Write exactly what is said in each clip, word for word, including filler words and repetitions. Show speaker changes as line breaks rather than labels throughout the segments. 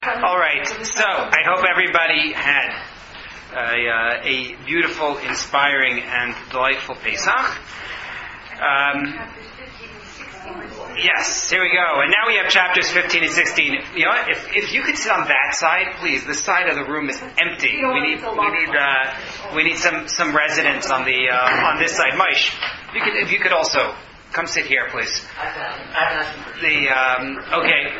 All right, so I hope everybody had a, uh, a beautiful, inspiring, and delightful Pesach. Um, yes, here we go. And now we have chapters fifteen and sixteen. You know what? If, if you could sit on that side, please. This side of the room is empty. We need we need uh, we need some, some residents on the uh, on this side. Maish, you could if you could also. Come sit here, please. The um, okay.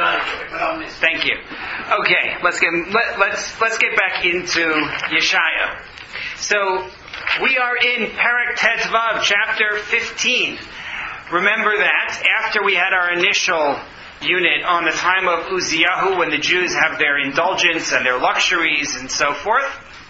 Thank you. Okay, let's get let, let's let's get back into Yeshaya. So we are in Perek Tet-Vav, chapter fifteen. Remember that after we had our initial unit on the time of Uziyahu, when the Jews have their indulgence and their luxuries and so forth,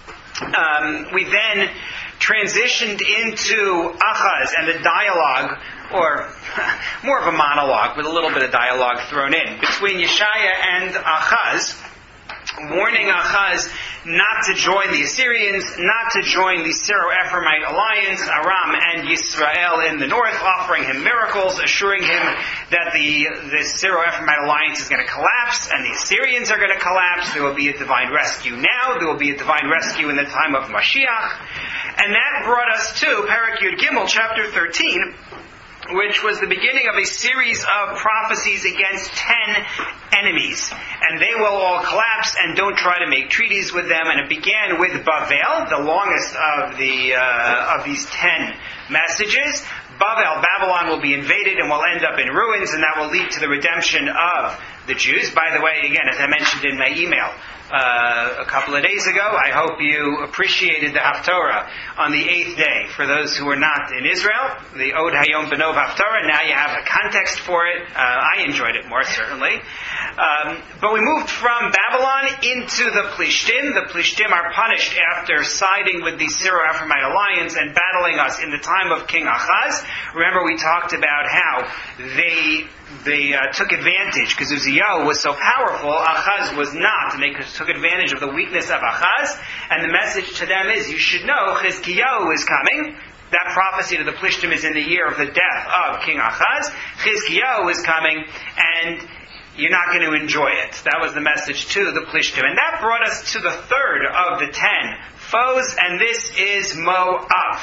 um, we then transitioned into Achaz and the dialogue, or more of a monologue with a little bit of dialogue thrown in, between Yeshaya and Achaz, warning Achaz not to join the Assyrians, not to join the Syro-Ephraimite alliance, Aram and Yisrael in the north, offering him miracles, assuring him that the, the Syro-Ephraimite alliance is going to collapse and the Assyrians are going to collapse. There will be a divine rescue now. There will be a divine rescue in the time of Mashiach. And that brought us to Perek Yud Gimel, chapter thirteen, which was the beginning of a series of prophecies against ten enemies. And they will all collapse, and don't try to make treaties with them. And it began with Bavel, the longest of the uh, of these ten messages. Bavel, Babylon, will be invaded and will end up in ruins, and that will lead to the redemption of the Jews. By the way, again, as I mentioned in my email uh, a couple of days ago, I hope you appreciated the Haftorah on the eighth day. For those who are not in Israel, the Od Hayom Benov Haftorah, now you have a context for it. Uh, I enjoyed it more, certainly. Um, but we moved from Babylon into the Plishtim. The Plishtim are punished after siding with the Syro-Ephraimite alliance and battling us in the time of King Achaz. Remember, we talked about how they they uh, took advantage, because Uziyahu was so powerful, Achaz was not, and they took advantage of the weakness of Achaz. And the message to them is, you should know, Chizkiyahu is coming. That prophecy to the Plishtim is in the year of the death of King Achaz. Chizkiyahu is coming, and you're not going to enjoy it. That was the message to the Plishtim. And that brought us to the third of the ten foes, and this is Moab.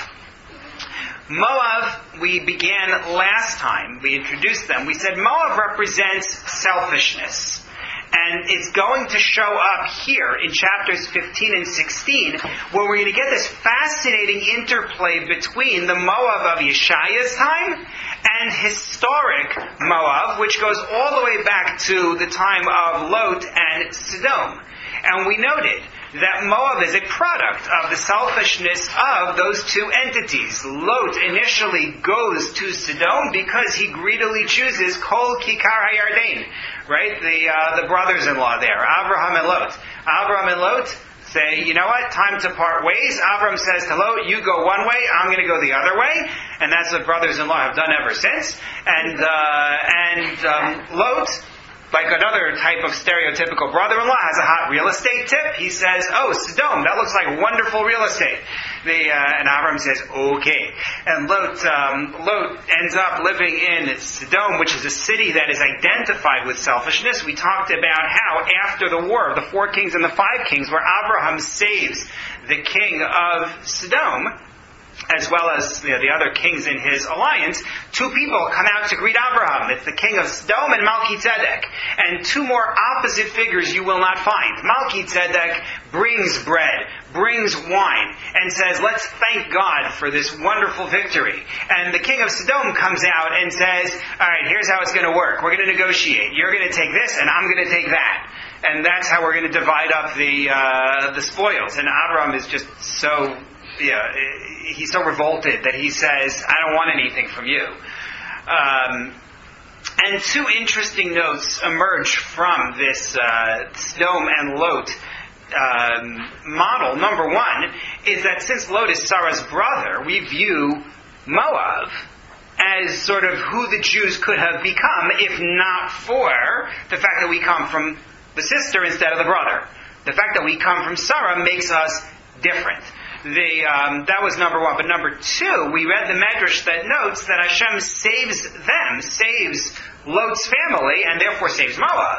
Moab, we began last time, we introduced them. We said Moab represents selfishness. And it's going to show up here in chapters fifteen and sixteen, where we're going to get this fascinating interplay between the Moab of Yeshaya's time and historic Moab, which goes all the way back to the time of Lot and Sodom. And we noted that Moab is a product of the selfishness of those two entities. Lot initially goes to Sodom because he greedily chooses Kol Kikar HaYarden, right? The uh, the brothers-in-law there, Avraham and Lot. Avraham and Lot say, you know what, time to part ways. Avram says to Lot, you go one way, I'm going to go the other way. And that's what brothers-in-law have done ever since. And, uh, and um, Lot, like another type of stereotypical brother-in-law, has a hot real estate tip. He says, oh, Sodom, that looks like wonderful real estate. The, uh, and Avram says, okay. And Lot, um, Lot ends up living in Sodom, which is a city that is identified with selfishness. We talked about how after the war of the four kings and the five kings, where Abraham saves the king of Sodom, as well as you know, the other kings in his alliance, two people come out to greet Abraham. It's the king of Sodom and Melchizedek. And two more opposite figures you will not find. Melchizedek brings bread, brings wine, and says, let's thank God for this wonderful victory. And the king of Sodom comes out and says, all right, here's how it's going to work. We're going to negotiate. You're going to take this, and I'm going to take that. And that's how we're going to divide up the uh, the spoils. And Abraham is just so... Yeah, he's so revolted that he says, I don't want anything from you. Um, and two interesting notes emerge from this uh, Sodom and Lot um, model. Number one is that since Lot is Sarah's brother, we view Moab as sort of who the Jews could have become if not for the fact that we come from the sister instead of the brother. The fact that we come from Sarah makes us different. The, um, that was number one. But number two, we read the Medrash that notes that Hashem saves them, saves Lot's family, and therefore saves Moab,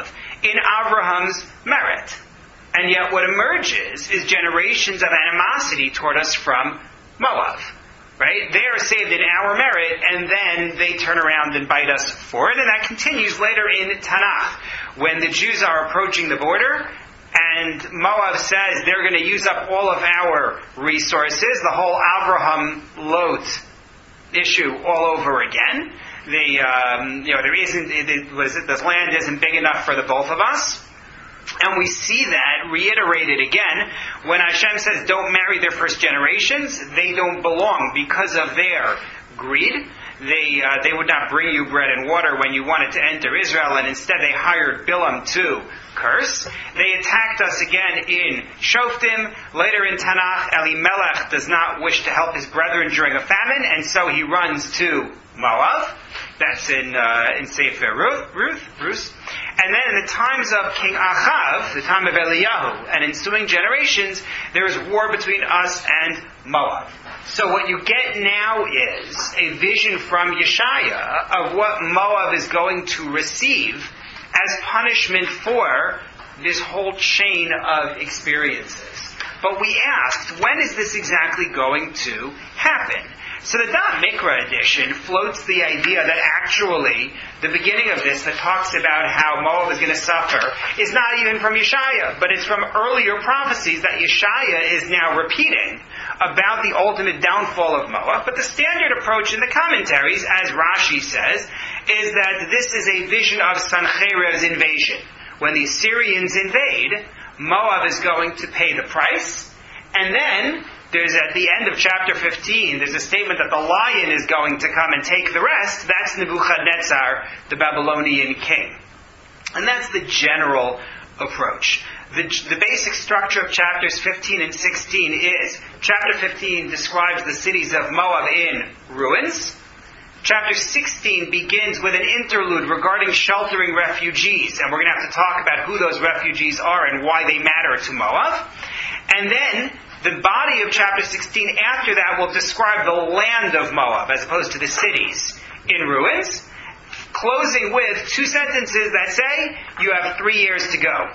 in Abraham's merit. And yet what emerges is generations of animosity toward us from Moab. Right? They are saved in our merit, and then they turn around and bite us for it. And that continues later in Tanakh, when the Jews are approaching the border, and Moab says they're going to use up all of our resources, the whole Avraham Lot issue all over again. The um, you know there isn't it, what is it? This land isn't big enough for the both of us. And we see that reiterated again when Hashem says, don't marry their first generations. They don't belong because of their greed. They uh, they would not bring you bread and water when you wanted to enter Israel, and instead they hired Bilam to curse. They attacked us again in Shoftim. Later in Tanakh, Elimelech does not wish to help his brethren during a famine, and so he runs to Moab. That's in uh, in Sefer Ruth, Ruth, Ruth. And then in the times of King Achav, the time of Eliyahu, and ensuing generations, there is war between us and Moab. So what you get now is a vision from Yeshaya of what Moab is going to receive as punishment for this whole chain of experiences. But we asked, when is this exactly going to happen? So the Da'at Mikra edition floats the idea that actually the beginning of this that talks about how Moab is going to suffer is not even from Yeshaya, but it's from earlier prophecies that Yeshaya is now repeating about the ultimate downfall of Moab. But the standard approach in the commentaries, as Rashi says, is that this is a vision of Sancheriv's invasion. When the Assyrians invade, Moab is going to pay the price, and then there's at the end of chapter fifteen, there's a statement that the lion is going to come and take the rest. That's Nebuchadnezzar, the Babylonian king. And that's the general approach. The, the basic structure of chapters fifteen and sixteen is, chapter fifteen describes the cities of Moab in ruins. Chapter sixteen begins with an interlude regarding sheltering refugees, and we're going to have to talk about who those refugees are and why they matter to Moab. And then the body of chapter sixteen after that will describe the land of Moab as opposed to the cities in ruins, closing with two sentences that say, you have three years to go.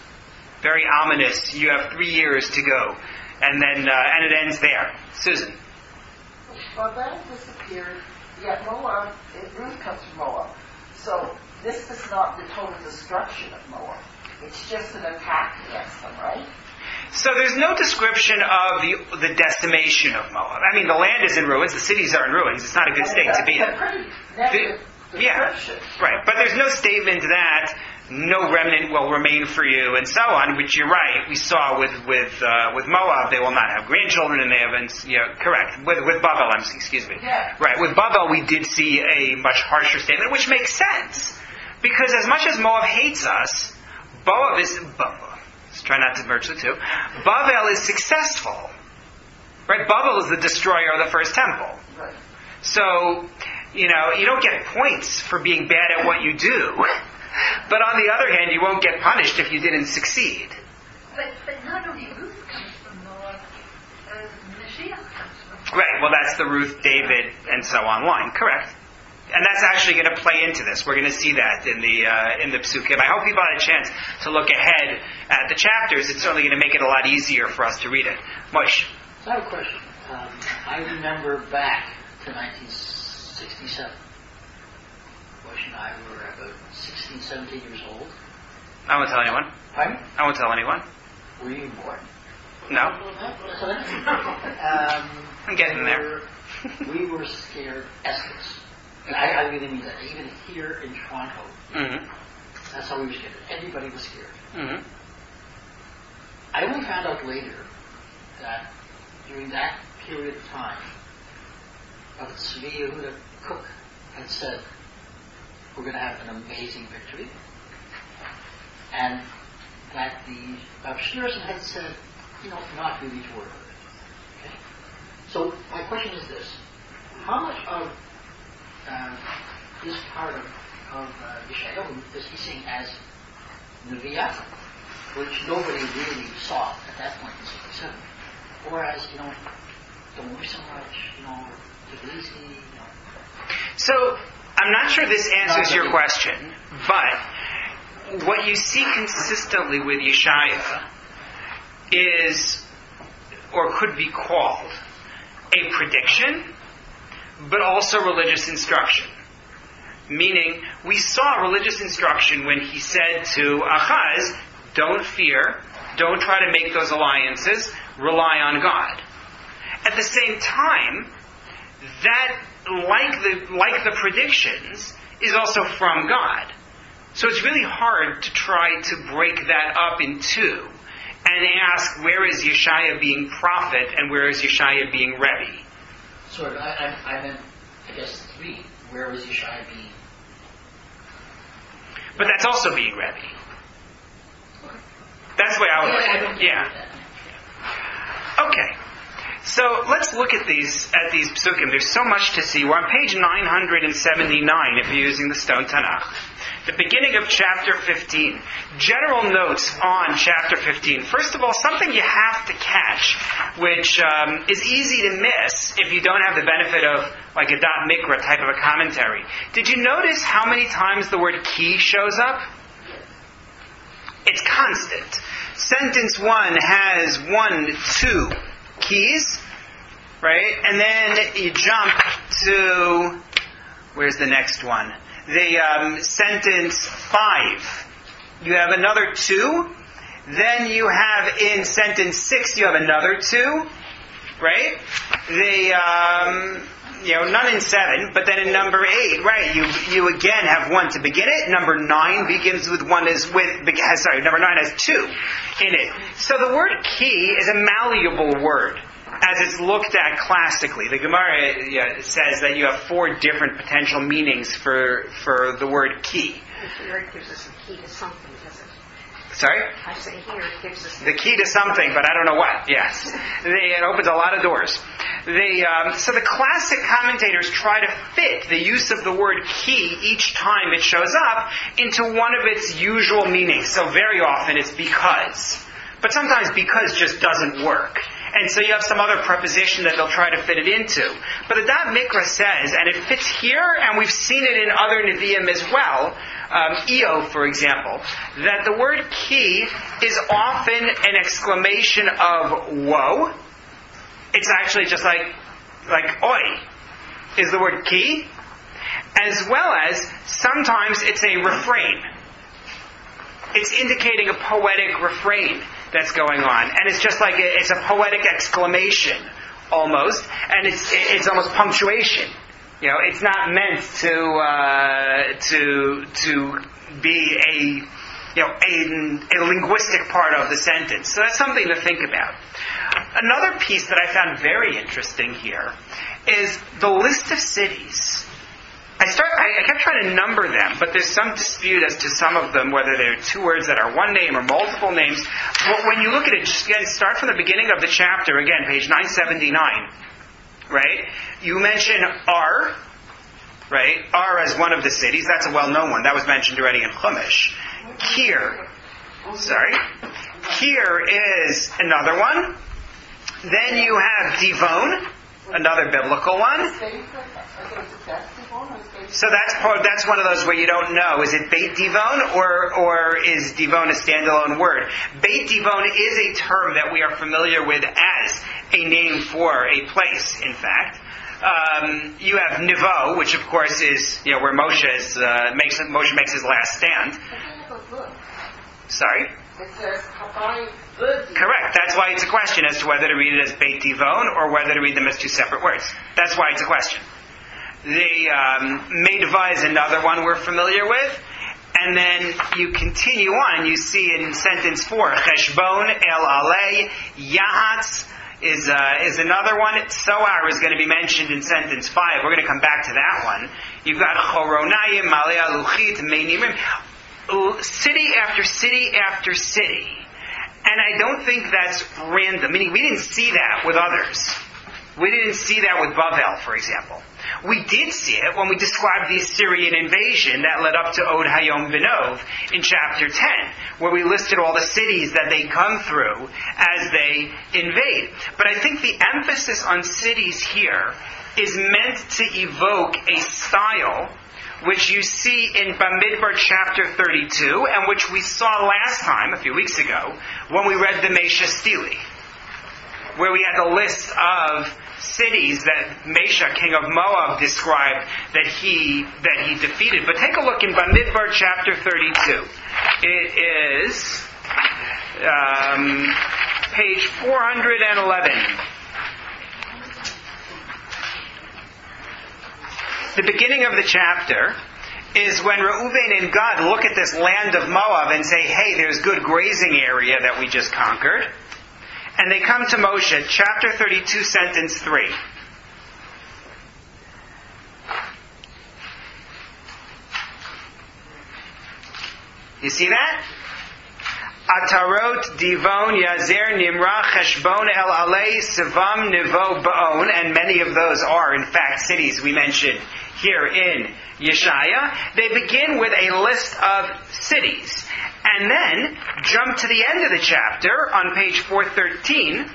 Very ominous. You have three years to go. And then, uh, and it ends there. Susan.
Well, that disappeared. Yet Moab, it really comes from Moab. So this is not the total destruction of Moab. It's just an attack against them, right?
So there's no description of the the decimation of Moab. I mean, the land is in ruins, the cities are in ruins. It's not a good
I mean,
state to be in.
That's a pretty negative
The, yeah,
description.
right. But there's no statement that no remnant will remain for you, and so on. Which you're right. We saw with with uh, with Moab, they will not have grandchildren, and they haven't. Yeah, correct. With with Babel, I'm excuse me.
Yeah.
Right. With Babel, we did see a much harsher statement, which makes sense because as much as Moab hates us, Moab is. Let's try not to merge the two. Babel is successful. Right? Babel is the destroyer of the first temple.
Right.
So, you know, you don't get points for being bad at what you do. But on the other hand, you won't get punished if you didn't succeed.
But, but not only Ruth comes from Moab, uh, Mashiach comes from Moab.
Right, well that's the Ruth, David, and so on line. Correct. And that's actually going to play into this. We're going to see that in the uh, in the Psukim. I hope people had a chance to look ahead at the chapters. It's certainly going to make it a lot easier for us to read it. Moshe.
So I have a question. Um, I remember back to nineteen sixty-seven. Moshe and I were about sixteen, seventeen years old.
I won't tell anyone.
Pardon?
I won't tell anyone.
Were you born?
No.
um,
I'm getting there.
We were scared Essex. And I, I really mean that. Even here in Toronto,
Mm-hmm.
that's how we were scared. Everybody was scared.
Mm-hmm.
I only found out later that during that period of time, uh, Tzvi Yehuda Cook had said, we're going to have an amazing victory. And that the Rav Schneerson had said, you know, not really to worry about it. Okay? So my question is this. How much of uh, this part of, of uh, Yeshayahu is he seeing as Nevi'ah, which nobody really saw at that point in sixty-seven? Or as, you know, don't worry so much, you know, take it easy, you know.
So, I'm not sure this answers your question, but what you see consistently with Yeshaya is, or could be called, a prediction, but also religious instruction. Meaning, we saw religious instruction when he said to Achaz, don't fear, don't try to make those alliances, rely on God. At the same time, that, like the, like the predictions, is also from God. So it's really hard to try to break that up in two and ask, where is Yeshaya being prophet and where is Yeshaya being Rebbe?
Sort of, I, I, I meant, I guess, three. Where was Yeshaya being?
But that's also being Rebbe. That's the way I would look at it. Yeah. Okay. So let's look at these at these psukim. There's so much to see. We're on page nine seventy-nine if you're using the Stone Tanakh. The beginning of chapter fifteen. General notes on chapter fifteen. First of all, something you have to catch, which um, is easy to miss if you don't have the benefit of like a dot mikra type of a commentary. Did you notice how many times the word ki shows up? It's constant. Sentence one has one, two keys, right? And then you jump to, where's the next one? The um, sentence five. You have another two. Then you have in sentence six, you have another two, right? The, um, you know, none in seven, but then in number eight, right, you you again have one to begin it. Number nine begins with one is with, has, sorry, number nine has two in it. So the word ki is a malleable word, as it's looked at classically. The Gemara yeah, says that you have four different potential meanings for for the word ki.
Here it gives us a key to something, does it?
Sorry?
I say here it gives us
the key to something, but I don't know what. Yes, they, it opens a lot of doors. They, um, so the classic commentators try to fit the use of the word ki each time it shows up into one of its usual meanings. So very often it's because, but sometimes because just doesn't work. And so you have some other preposition that they'll try to fit it into. But the Da'at Mikra says, and it fits here, and we've seen it in other Nevi'im as well, um, Eo, for example, that the word ki is often an exclamation of woe. It's actually just like, like oi, is the word ki, as well as sometimes it's a refrain. It's indicating a poetic refrain that's going on, and it's just like a, it's a poetic exclamation almost, and it's it's almost punctuation. You know, it's not meant to uh, to to be a you know a, a linguistic part of the sentence. So that's something to think about. Another piece that I found very interesting here is the list of cities. I start. I, I kept trying to number them, but there's some dispute as to some of them, whether they're two words that are one name or multiple names. But when you look at it, just again, start from the beginning of the chapter, again, page nine seventy-nine, right? You mention Ar, right? Ar as one of the cities. That's a well-known one. That was mentioned already in Chumash. Kir, sorry. Kir is another one. Then you have Divon, another biblical one. So that's part, that's one of those where you don't know. Is it Beit Divon or or is Divon a standalone word? Beit Divon is a term that we are familiar with as a name for a place, in fact. Um, you have Nivo, which of course is you know where Moshe is, uh, makes Moshe makes his last stand. Sorry?
It says Habayim.
Correct. That's why it's a question as to whether to read it as Beit Divon or whether to read them as two separate words. That's why it's a question. The um, Meidva is another one we're familiar with. And then you continue on, you see in sentence four, Cheshbon, El Alei, Yahatz is uh, is another one. Soar is going to be mentioned in sentence five. We're going to come back to that one. You've got Choronayim, Malei Aluchit, Meinimim, city after city after city. And I don't think that's random. Meaning we didn't see that with others. We didn't see that with Bavel, for example. We did see it when we described the Assyrian invasion that led up to Od Hayom Vinov in chapter ten, where we listed all the cities that they come through as they invade. But I think the emphasis on cities here is meant to evoke a style which you see in Bamidbar chapter thirty-two, and which we saw last time, a few weeks ago, when we read the Mesha Stili, where we had the list of cities that Mesha, king of Moab, described that he that he defeated. But take a look in Bamidbar chapter thirty-two. It is um, page four hundred eleven. The beginning of the chapter is when Reuven and Gad look at this land of Moab and say, hey, there's good grazing area that we just conquered. And they come to Moshe, chapter thirty-two, sentence three. You see that? Atarot, Divon, Yazer, Nimrah, Cheshbon, El Alei, Sivam, Nivo, Baon, and many of those are, in fact, cities we mentioned here in Yeshaya. They begin with a list of cities, and then jump to the end of the chapter on page four thirteen,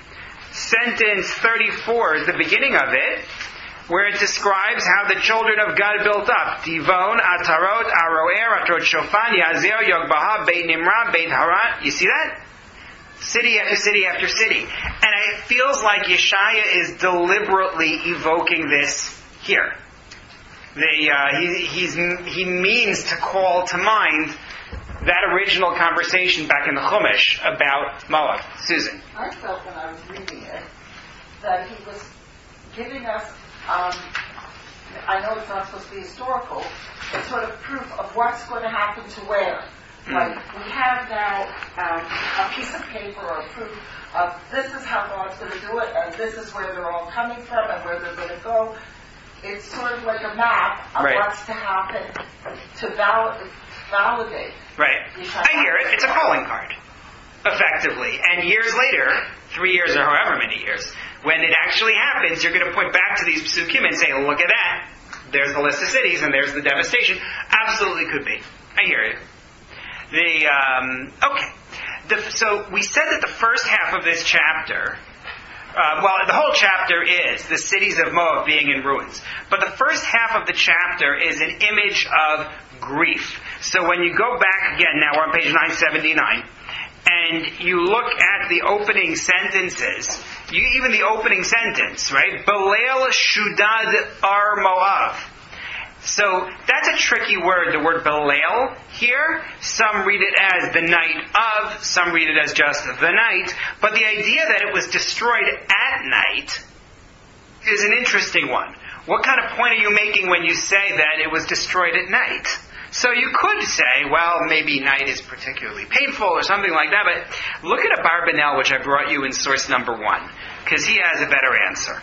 sentence thirty-four is the beginning of it, where it describes how the children of God built up. Divon, Atarot, Aroer, Atarot Shofan, Yazer, Yogbaha, Beit Nimrah, Beit Haran. You see that? City after city after city. And it feels like Yeshaya is deliberately evoking this here. The, uh, he, he's, he means to call to mind that original conversation back in the Chumash about Moab. Susan.
I felt when I was reading it that he was giving us, um, I know it's not supposed to be historical, but sort of proof of what's going to happen to where. Mm. Like, we have now um, a piece of paper or proof of this is how God's going to do it, and this is where they're all coming from and where they're going to go. It's sort of like a map of
right.
what's to happen to val- validate.
Right. I hear it. It's a calling card, effectively. And years later, three years or however many years, when it actually happens, you're going to point back to these psukim and say, look at that. There's the list of cities and there's the devastation. Absolutely could be. I hear you. The, um, okay. The, so we said that the first half of this chapter, uh, well, the whole chapter is the cities of Moab being in ruins. But the first half of the chapter is an image of grief. So when you go back again, now we're on page nine seventy-nine, and you look at the opening sentences, you, even the opening sentence, right? Belel Shudad Ar Moab. So that's a tricky word, the word Belel here. Some read it as the night of, some read it as just the night. But the idea that it was destroyed at night is an interesting one. What kind of point are you making when you say that it was destroyed at night? So you could say, well, maybe night is particularly painful or something like that, but look at Abarbanel, which I brought you in source number one, because he has a better answer.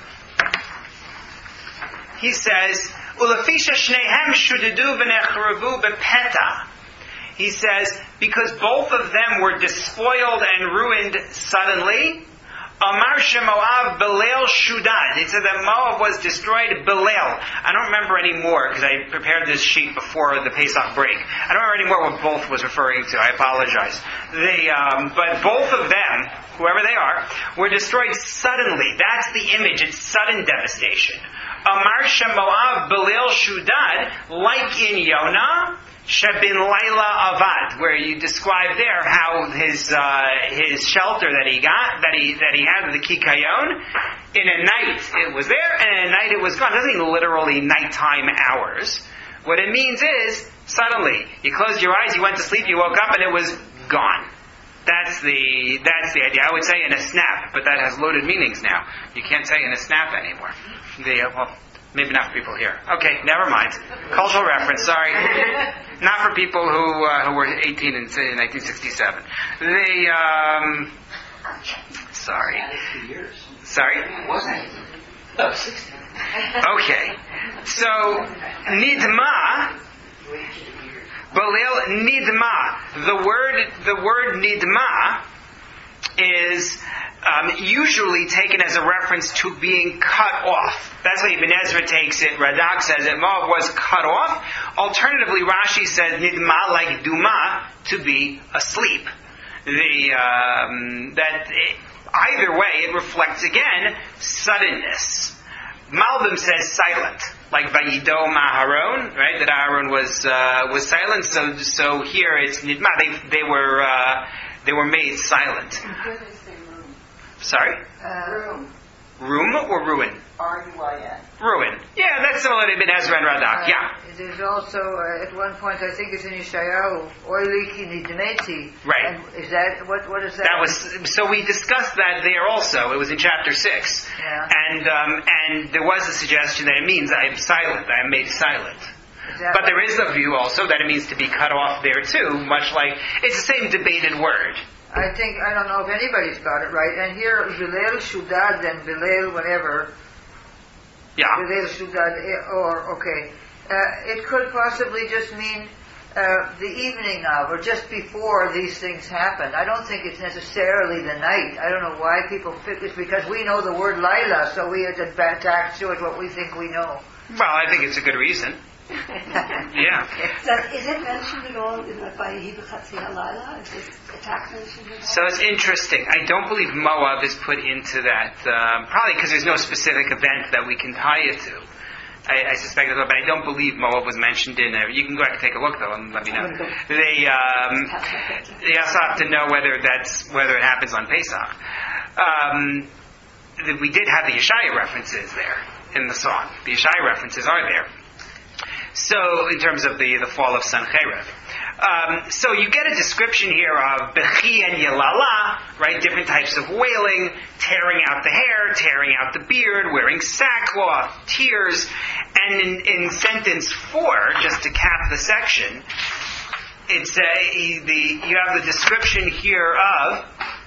He says, Ulafisha shnehem shudedu v'nechravu bepeta. He says, because both of them were despoiled and ruined suddenly, Amar Shemoav Belel Shudad. It said that Moab was destroyed Belel. I don't remember anymore because I prepared this sheet before the Pesach break. I don't remember anymore what both was referring to. I apologize. They, um, but both of them, whoever they are, were destroyed suddenly. That's the image. It's sudden devastation. Amar Shemoav Belel Shudad, like in Yonah, Shebin Laila Avad, where you describe there how his uh, his shelter that he got, that he that he had with the Kikayon, in a night it was there, and in a night it was gone. It doesn't mean literally nighttime hours. What it means is, suddenly, you closed your eyes, you went to sleep, you woke up, and it was gone. That's the that's the idea. I would say in a snap, but that has loaded meanings now. You can't say in a snap anymore. The, uh, well, maybe not for people here. Okay, never mind. Cultural reference, sorry. Not for people who uh, who were eighteen in nineteen sixty-seven. The, um... Sorry. Sorry?
Wasn't Oh, sixty.
Okay. So, Nidma... Balil Nidma. The word, the word Nidma is um, usually taken as a reference to being cut off. That's how Ibn Ezra takes it. Radak says that Moab was cut off. Alternatively, Rashi says Nidma, like Duma, to be asleep. The um, that it, either way, it reflects again suddenness. Malbim says silent. like Vayidom Aharon, right? That Aaron was uh, was silent. So so here it's nidma. They they were uh, they were made silent.
Where they say room?
Sorry,
Uh, room.
room or ruin?
R U I N.
Ruin. Yeah, that's similar to Ibn Ezra and Radak. Yeah,
There's also, uh, at one point, I think it's in Yeshayahu, Oiliki Nidmeti.
Right.
And is that, what, what is that?
that was so. We discussed that there also. It was in chapter six,
Yeah.
and um, and there was a suggestion that it means I am silent. I am made silent.
Is that
But
what-
there is a view also that it means to be cut off there too, much like it's the same debated word.
I think, I don't know if anybody's got it right. And here, Vilel Shudad and Vilel whatever,
Yeah.
Vilel Shudad, eh, or, okay. Uh, it could possibly just mean uh, the evening of, or just before these things happen. I don't think it's necessarily the night. I don't know why people fit this, because we know the word Laila, so we have to attach to it what we think we know.
Well, I think it's a good reason. Yeah.
So is it mentioned at all in the Vayehi B'Chatzi Halayla? Is this attack mentioned at all?
So it's interesting. I don't believe Moab is put into that, um, probably because there's no specific event that we can tie it to. I, I suspect it's, but I don't believe Moab was mentioned in there. You can go back and take a look though, and let me know. They, um, they also have to know whether that's whether it happens on Pesach. Um, th- we did have the Yeshaya references there in the song. The Yeshaya references are there. So, in terms of the, the fall of Sancherib. Um, so you get a description here of Bechi and Yelala, right? Different types of wailing, tearing out the hair, tearing out the beard, wearing sackcloth, tears. And in, in sentence four, just to cap the section, it's a, the, you have the description here of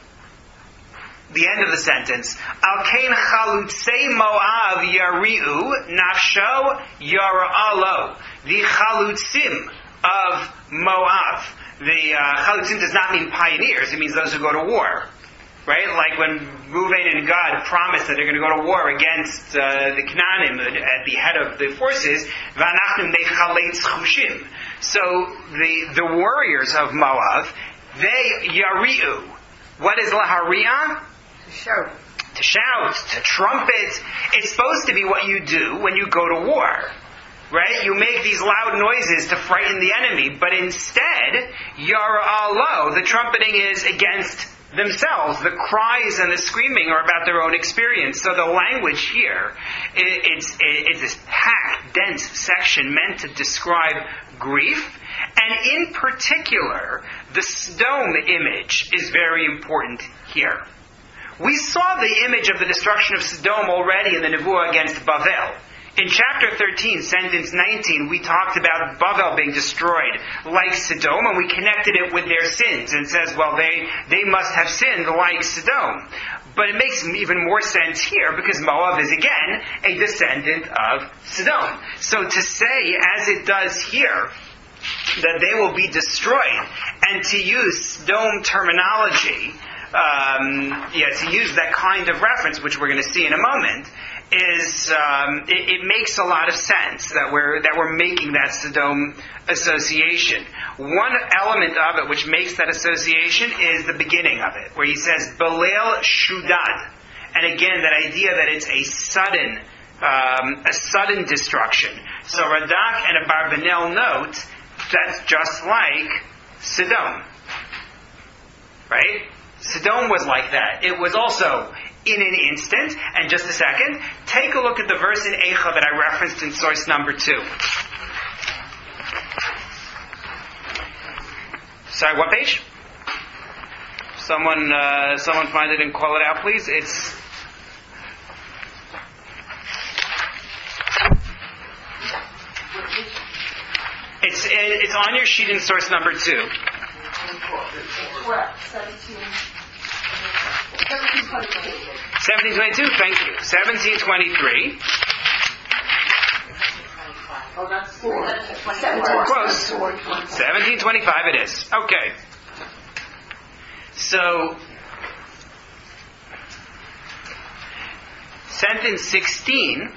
the end of the sentence. Al kain chalutzei Moav yariu nafsho yara'alo. The chalutzim of Moav. The uh, chalutzim does not mean pioneers. It means those who go to war. Right? Like when Reuven and Gad promised that they're going to go to war against uh, the Canaanim at the head of the forces. V'anachnu nechaletz chushim. So the the warriors of Moav, they yariu. What is laharia?
To shout.
To shout, to trumpet. It's supposed to be what you do when you go to war. Right? You make these loud noises to frighten the enemy, but instead, yara'alo, the trumpeting is against themselves. The cries and the screaming are about their own experience. So the language here, it, it's, it, it's this packed, dense section meant to describe grief. And in particular, the Sodom image is very important here. We saw the image of the destruction of Sodom already in the Nevuah against Bavel. In chapter thirteen, sentence nineteen, we talked about Bavel being destroyed like Sodom, and we connected it with their sins, and says, well, they, they must have sinned like Sodom. But it makes even more sense here, because Moab is again a descendant of Sodom. So to say, as it does here, that they will be destroyed, and to use Sodom terminology, Um, yeah, to use that kind of reference, which we're going to see in a moment, is um, it, it makes a lot of sense that we're that we're making that Sodom association. One element of it which makes that association is the beginning of it, where he says Belel Shudad, and again that idea that it's a sudden um, a sudden destruction. So Radak and Abarbanel note that's just like Sodom, right? Sodom was like that. It was also in an instant. And just a second, take a look at the verse in Eicha that I referenced in source number two. Sorry, what page? Someone, uh, someone find it and call it out, please. It's it's it's on your sheet in source number two.
What? Seventeen.
seventeen twenty-two, thank you. seventeen twenty-three.
Oh, that's four.
Close. seventeen twenty-five it is. Okay. So, sentence sixteen.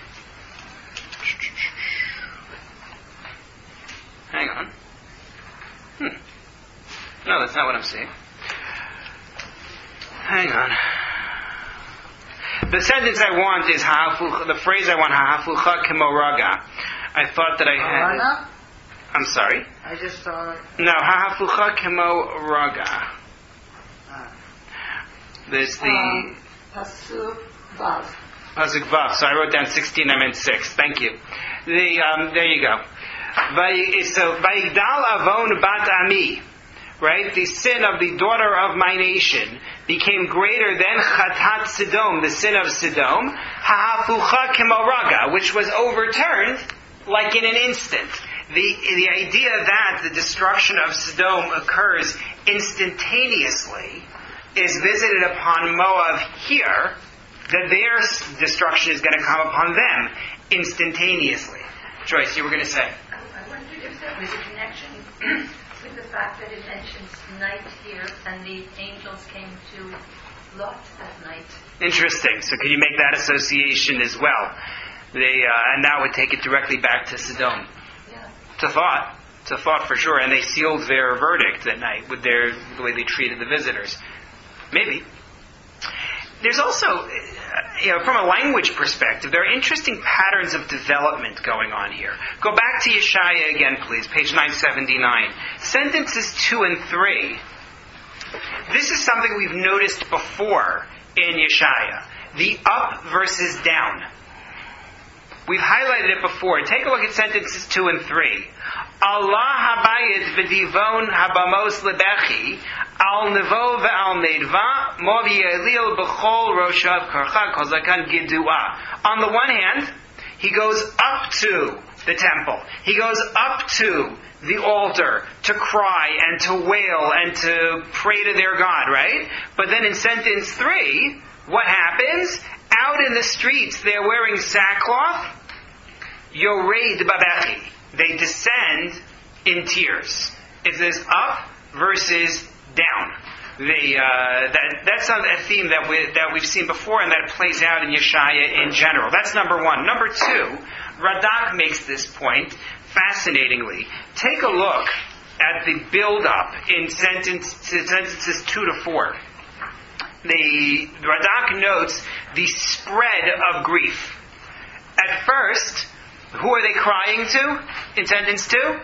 Hang on. Hmm. No, that's not what I'm seeing. Hang on. the sentence I want is ha'afucha. The phrase I want, ha'afucha kemo raga. I thought that I had.
Rana?
I'm sorry.
I just saw it.
No, ha'afucha kemo raga. There's the
Um, Pasuk Vav.
pasuk vav. So I wrote down sixteen. I meant six. Thank you. The um, there you go. Vai- So vayigdal avon bat ami. Right? The sin of the daughter of my nation became greater than Chatat Sidom, the sin of Sidom, Ha'afucha Kemoraga, which was overturned like in an instant. The, the idea that the destruction of Sidom occurs instantaneously is visited upon Moab here, that their destruction is going to come upon them instantaneously. Joyce, you were going to say?
I wondered if there was a connection with the fact that it mentions night here and the angels came to Lot at night.
Interesting. So could you make that association as well? They uh, and that would take it directly back to Sodom.
Yeah.
It's a thought. It's a thought for sure. And they sealed their verdict that night with their the way they treated the visitors. Maybe. There's also, uh, you know, from a language perspective, there are interesting patterns of development going on here. Go back to Yeshaya again, please, page nine seventy-nine. Sentences two and three. This is something we've noticed before in Yeshaya. The up versus down. We've highlighted it before. Take a look at sentences two and three. Allah habayit v'divon habamos lebechi al nevo ve'al nedva mov yelil b'chol roshav karcha kozakan gidua. On the one hand, he goes up to the temple. He goes up to the altar to cry and to wail and to pray to their God, right? But then in sentence three, what happens? Out in the streets, they're wearing sackcloth. Yored babechi. They descend in tears. It says up versus down. The, uh, that, that's a theme that, we, that we've seen before and that plays out in Yeshaya in general. That's number one. Number two, Radak makes this point fascinatingly. Take a look at the build-up in sentence, sentences two to four. The Radak notes the spread of grief. At first, who are they crying to in sentence two?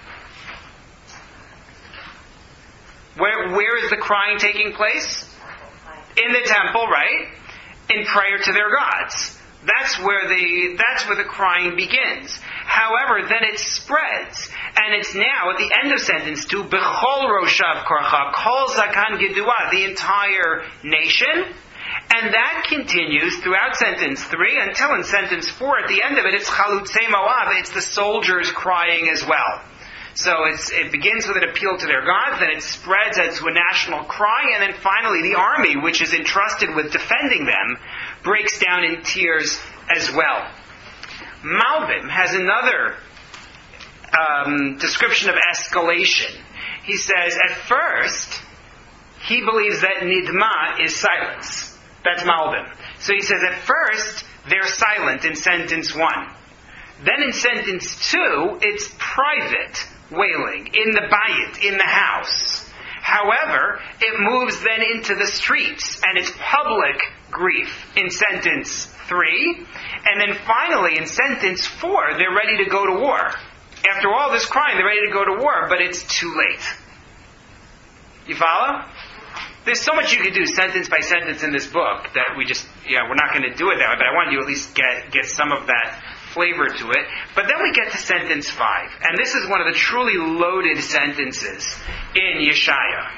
Where, where is the crying taking place? In the temple, right? In prayer to their gods. That's where the that's where the crying begins. However, then it spreads, and it's now at the end of sentence two, B'chol Roshav Korcha, Kol Zakan Gedua, the entire nation, and that continues throughout sentence three until in sentence four, at the end of it, it's Chalutzei Moab, it's the soldiers crying as well. So it's, it begins with an appeal to their gods, then it spreads to a national cry, and then finally the army, which is entrusted with defending them, breaks down in tears as well. Malbim has another um, description of escalation. He says, at first, he believes that nidma is silence. That's Malbim. So he says, at first, they're silent in sentence one. Then in sentence two, it's private wailing, in the bayit, in the house. However, it moves then into the streets, and it's public grief in sentence three. And then finally, in sentence four, they're ready to go to war. After all this crying, they're ready to go to war, but it's too late. You follow? There's so much you could do sentence by sentence in this book that we just, yeah, we're not going to do it that way, but I wanted you to at least get, get some of that flavor to it. But then we get to sentence five. And this is one of the truly loaded sentences in Yeshaya.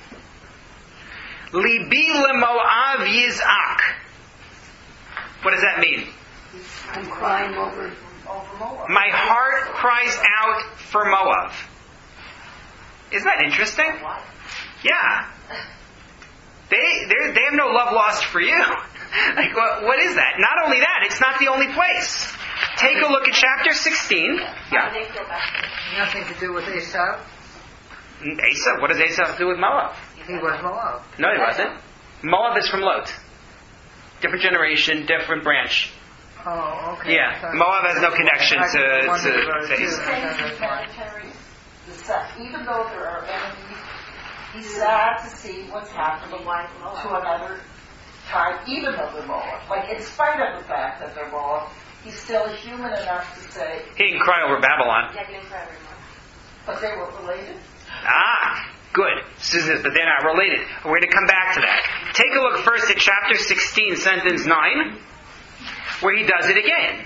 Libi lemoav yizak. What does that mean?
I'm crying over.
over Moab.
My heart cries out for Moab. Isn't that interesting? Yeah. They they have no love lost for you. Like, what, what is that? Not only that, it's not the only place. Take a look at chapter sixteen. Yeah.
Nothing to do with Esau.
Esau. What does Esau have to do with Moab?
He was Moab.
No, he wasn't. Moab is from Lot. Different generation, different branch.
Oh, okay.
Yeah. Moab has no connection
I
to,
wondered
to,
about it
to
too.
Esau.
Same humanitarian. The sa- Even though there are enemies, he's sad to see what's happening to another time, even though they're Moab. Like, in spite of the fact that they're Moab, he's still human enough to say,
He didn't cry over Babylon.
but they were related.
Ah, good. Susan says, but they're not related. We're going to come back to that. Take a look first at chapter sixteen, sentence nine, where he does it again.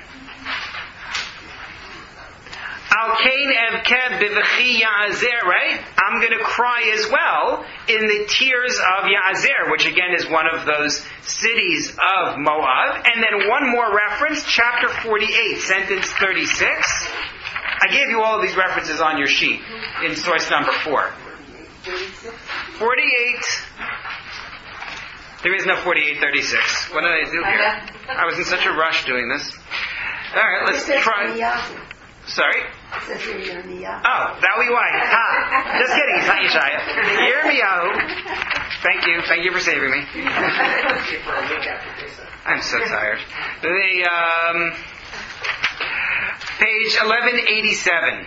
Al kain evkeh b'v'chi Ya'azer, right? I'm going to cry as well in the tears of Ya'azer, which again is one of those cities of Moab. And then one more reference, chapter forty-eight, sentence thirty-six. I gave you all of these references on your sheet in source number four. forty-eight. There is no forty-eight thirty-six. What did I do here? I was in such a rush doing this. All right, let's try. Sorry? Oh, that we why. Ha! Just kidding, it's not Yeshaya. Yirmiyahu. Thank you. Thank you for saving me. I'm so tired. The, um, page eleven eighty-seven.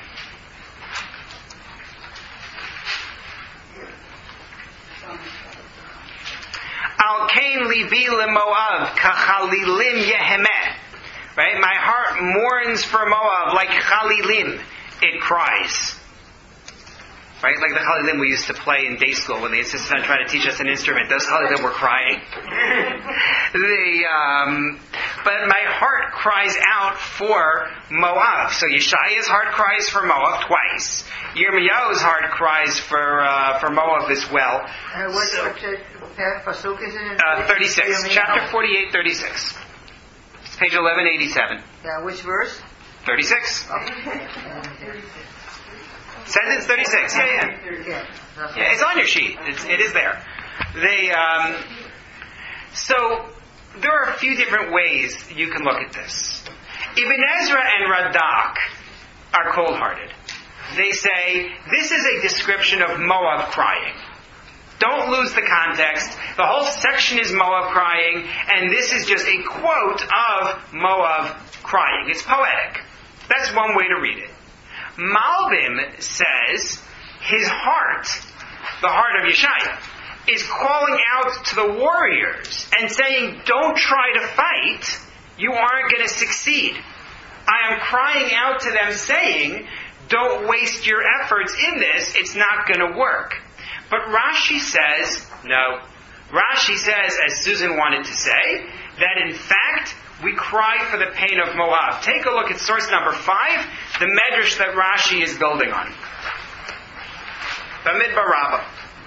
Al kain livi leMoav kachalilim yehemet. Right? My heart mourns for Moab like Chalilim. It cries. Right? Like the Chalilim we used to play in day school when they insisted on trying to teach us an instrument. Those Chalilim were crying. the, um, but my heart cries out for Moab. So Yeshaya's heart cries for Moab twice. Yirmiyahu's heart cries for uh, for Moab as well.
Uh, what,
so,
what uh, pasuk is it in?
Uh, thirty-six. Chapter forty-eight, thirty-six. Page eleven eighty-seven.
Yeah, which verse?
thirty-six.
Okay.
Sentence thirty-six. Yeah, yeah. Yeah, it's on your sheet. It's, it is there. They, um, so, there are a few different ways you can look at this. Ibn Ezra and Radak are cold-hearted. They say, this is a description of Moab crying. Don't lose the context. The whole section is Moab crying, and this is just a quote of Moab crying. It's poetic. That's one way to read it. Malbim says his heart, the heart of Yeshaya, is calling out to the warriors and saying, don't try to fight. You aren't going to succeed. I am crying out to them saying, don't waste your efforts in this. It's not going to work. But Rashi says, no. Rashi says, as Susan wanted to say, that in fact, we cry for the pain of Moab. Take a look at source number five, the medrash that Rashi is building on. Bamidbar Rabbah.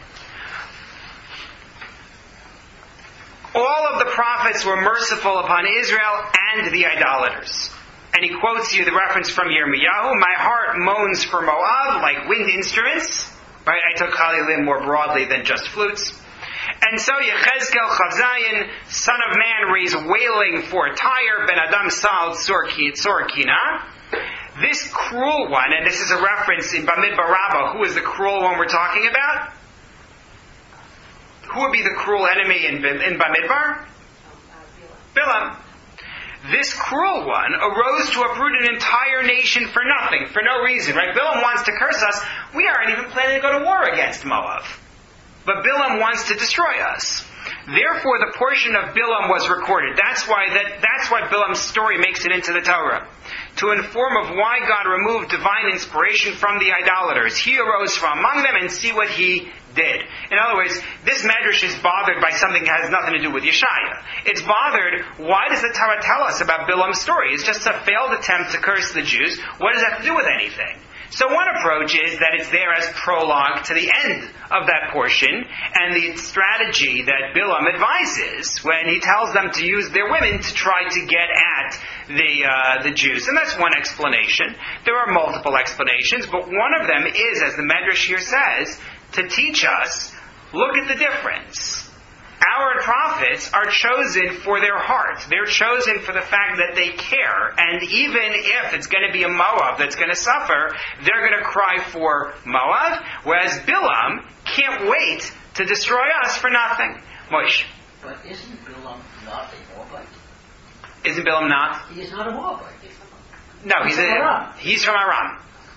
All of the prophets were merciful upon Israel and the idolaters. And he quotes you the reference from Yirmiyahu, my heart moans for Moab like wind instruments. Right? I took Chalilim more broadly than just flutes. And so Yechezkel Chavzayin, son of man, raised wailing for Tyre, Ben Adam Sal Tzor Kina. This cruel one, and this is a reference in Bamidbar Rabbah, who is the cruel one we're talking about? Who would be the cruel enemy in, in Bamidbar? Bilam. This cruel one arose to uproot an entire nation for nothing, for no reason. Right? Bilam wants to curse us. We aren't even planning to go to war against Moab. But Bilam wants to destroy us. Therefore, the portion of Bilam was recorded. That's why that, that's why Bilam's story makes it into the Torah. To inform of why God removed divine inspiration from the idolaters. He arose from among them and see what he did. In other words, this medrash is bothered by something that has nothing to do with Yeshaya. It's bothered, why does the Torah tell us about Bilam's story? It's just a failed attempt to curse the Jews. What does that have to do with anything? So one approach is that it's there as prologue to the end of that portion, and the strategy that Bilam advises when he tells them to use their women to try to get at the uh, the Jews. And that's one explanation. There are multiple explanations, but one of them is, as the Medrash here says, to teach us, look at the difference. Our prophets are chosen for their heart. They're chosen for the fact that they care. And even if it's going to be a Moab that's going to suffer, they're going to cry for Moab, whereas Bilam can't wait to destroy us for nothing. Moshe.
But isn't Bilam not a Moabite?
Isn't Bilam not?
He is not a Moabite.
No, he's,
he's from
a,
Aram.
He's from Aram.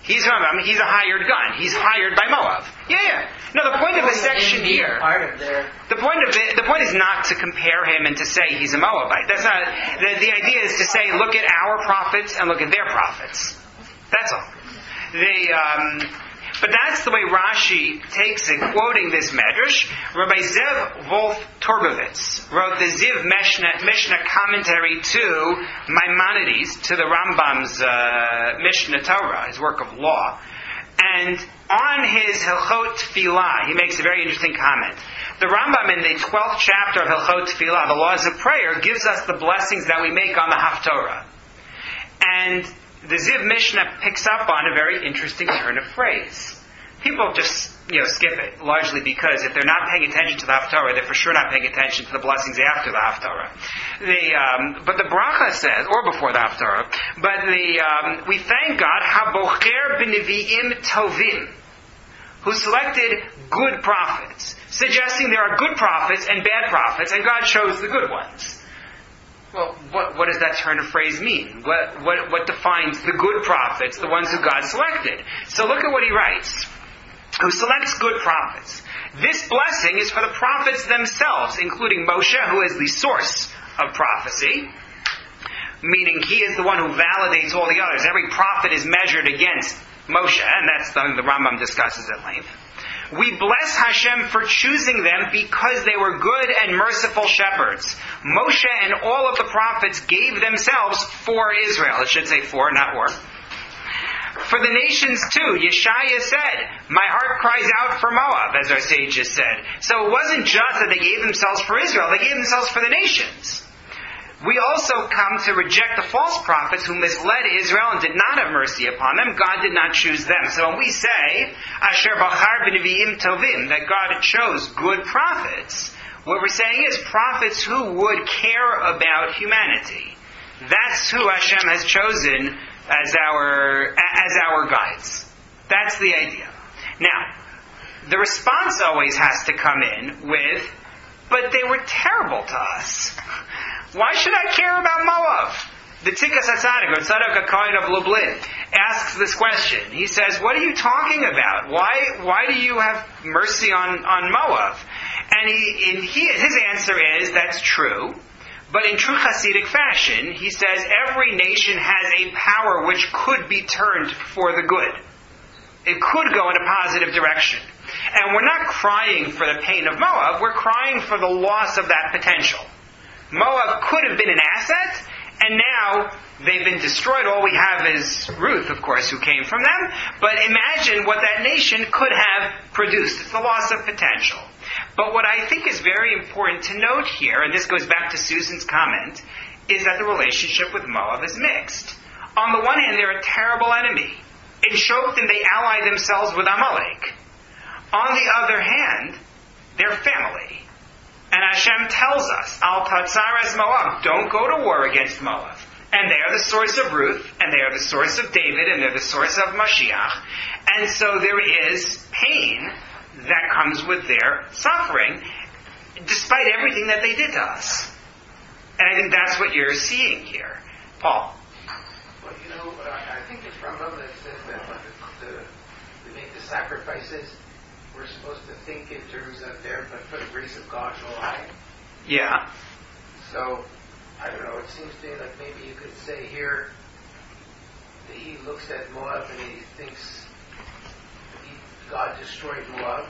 He's I mean, he's a hired gun. He's hired by Moab. Yeah, yeah. No, the point of the section here.
Part of their
The point of it, the point is not to compare him and to say he's a Moabite. That's not. The, the idea is to say, look at our prophets and look at their prophets. That's all. They. Um, But that's the way Rashi takes it, quoting this medrash. Rabbi Zev Wolf Turbovitz wrote the Ziv Mishnah, Mishnah commentary to Maimonides, to the Rambam's uh, Mishnah Torah, his work of law. And on his Hilchot Tfilah, he makes a very interesting comment. The Rambam in the twelfth chapter of Hilchot Tfilah, the laws of prayer, gives us the blessings that we make on the Haftorah. And the Ziv Mishnah picks up on a very interesting turn of phrase. People just, you know, skip it, largely because if they're not paying attention to the Haftorah, they're for sure not paying attention to the blessings after the Haftorah. The, um, but the Bracha says, or before the Haftorah, but the, um, we thank God, HaBocher b'nevi'im tovim, who selected good prophets, suggesting there are good prophets and bad prophets, and God chose the good ones. Well, what, what does that turn of phrase mean? What, what, what defines the good prophets, the ones who God selected? So look at what he writes. Who selects good prophets. This blessing is for the prophets themselves, including Moshe, who is the source of prophecy, meaning he is the one who validates all the others. Every prophet is measured against Moshe, and that's something the Rambam discusses at length. We bless Hashem for choosing them because they were good and merciful shepherds. Moshe and all of the prophets gave themselves for Israel. It should say for, not or. For the nations too, Yeshaya said, my heart cries out for Moab, as our sages said. So it wasn't just that they gave themselves for Israel, they gave themselves for the nations. We also come to reject the false prophets who misled Israel and did not have mercy upon them. God did not choose them. So when we say, Asher Bachar b'nevi'im tovim, that God chose good prophets, what we're saying is prophets who would care about humanity. That's who Hashem has chosen as our as our guides. That's the idea. Now, the response always has to come in with, but they were terrible to us. Why should I care about Moab? The Tzikas HaTzadik, or Tzadok HaKohen of Lublin, asks this question. He says, what are you talking about? Why why do you have mercy on, on Moab? And he, in he his answer is, that's true. But in true Hasidic fashion, he says every nation has a power which could be turned for the good. It could go in a positive direction. And we're not crying for the pain of Moab, we're crying for the loss of that potential. Moab could have been an asset, and now they've been destroyed. All we have is Ruth, of course, who came from them. But imagine what that nation could have produced. It's the loss of potential. But what I think is very important to note here, and this goes back to Susan's comment, is that the relationship with Moab is mixed. On the one hand, they're a terrible enemy. In Shoftim, they ally themselves with Amalek. On the other hand, they're family. And Hashem tells us, Al Tatzares Moab, don't go to war against Moab. And they are the source of Ruth, and they are the source of David, and they're the source of Mashiach. And so there is pain that comes with their suffering, despite everything that they did to us. And I think that's what you're seeing here. Paul?
Well, you know, uh, I think it's Rambam that says that when the, the, we make the sacrifices, we're supposed to think in terms of there, but for the grace of God shall I.
Yeah.
So, I don't know, it seems to me like maybe you could say here that he looks at Moab and he thinks he, God destroyed Moab,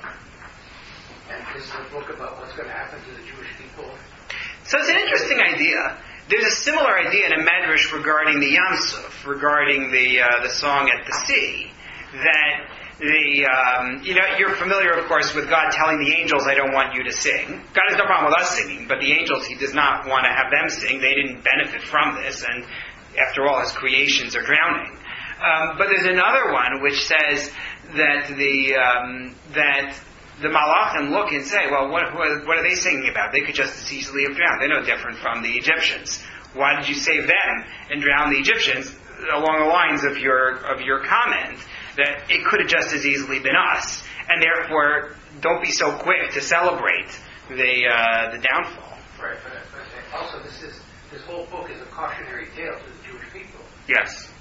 and this is a book about what's going to happen to the Jewish people.
So it's an interesting idea. There's a similar idea in a medrash regarding the Yam Suf, regarding the uh, the song at the sea, that the um, you know you're familiar, of course, with God telling the angels, "I don't want you to sing." God has no problem with us singing, but the angels, He does not want to have them sing. They didn't benefit from this, and after all, His creations are drowning. Um, but there's another one which says that the um, that the Malachim look and say, well, what, what, what are they singing about? They could just as easily have drowned. They're no different from the Egyptians. Why did you save them and drown the Egyptians? Along the lines of your of your comment, that it could have just as easily been us, and therefore don't be so quick to celebrate the uh, the downfall.
Right, but, but also this is this whole book is a cautionary tale to the Jewish people.
Yes.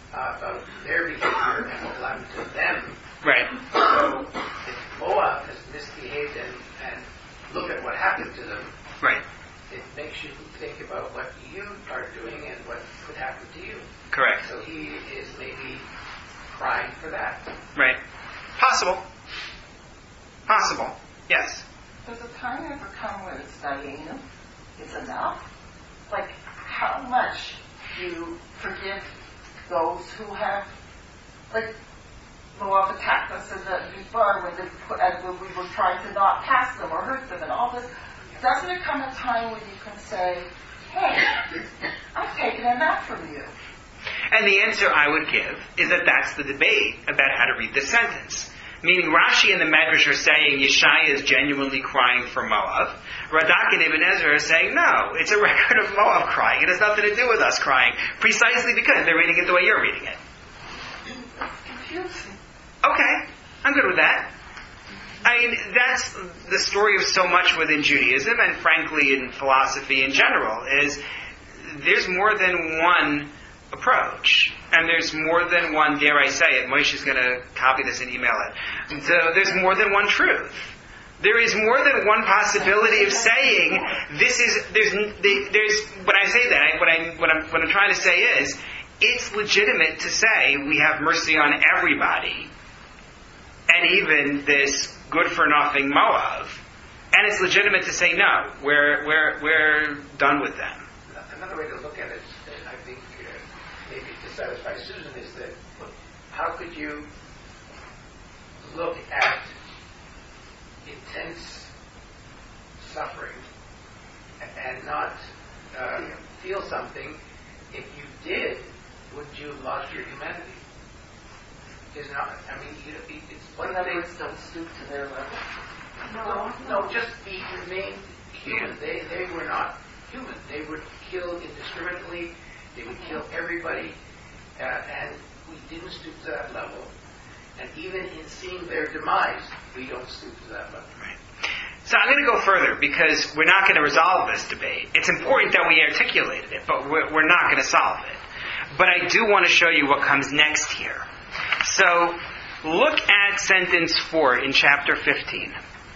uh, about their behavior and what will happen to them.
Right.
So if Moab has misbehaved and, and look at what happened to them,
Right.
it makes you think about what you are doing and what could happen to you.
Correct.
So he is maybe crying for that.
Right. Possible. Possible. Yes.
Does a time ever come when it's Dayenu? It's enough? Like, how much do you forgive those who have, like, Moab attacked us in the before when, they put, and when we were trying to not pass them or hurt them and all this. Doesn't it come a time when you can say, hey, I've taken enough from you?
And the answer I would give is that that's the debate about how to read this sentence. Meaning Rashi and the Medrash are saying Yeshaya is genuinely crying for Moab. Radak and Ibn Ezra are saying, no, it's a record of Moab crying. It has nothing to do with us crying. Precisely because they're reading it the way you're reading it.
That's confusing.
Okay, I'm good with that. I mean, that's the story of so much within Judaism, and frankly in philosophy in general, is there's more than one approach. And there's more than one, dare I say it, Moshe's going to copy this and email it. So there's more than one truth. There is more than one possibility of saying, this is, there's, there's, when I say that, what, I, what, I'm, what I'm trying to say is, it's legitimate to say we have mercy on everybody, and even this good-for-nothing Moab, and it's legitimate to say no, we're, we're, we're done with them.
Another way to look at it, I think, uh, maybe to satisfy Susan, is that how could you look at intense suffering and not uh, feel something? If you did, wouldn't you have lost your humanity? Is not. I mean, you know, it's one
In other
thing.
words, don't stoop to their level.
No, no, just be remain human. They they were not human. They would kill indiscriminately. They would kill everybody, uh, and we didn't stoop to that level. And even in seeing their demise, we don't stoop to that level.
Right. So I'm going to go further because we're not going to resolve this debate. It's important that we articulated it, but we're, we're not going to solve it. But I do want to show you what comes next here. So look at sentence four in chapter fifteen.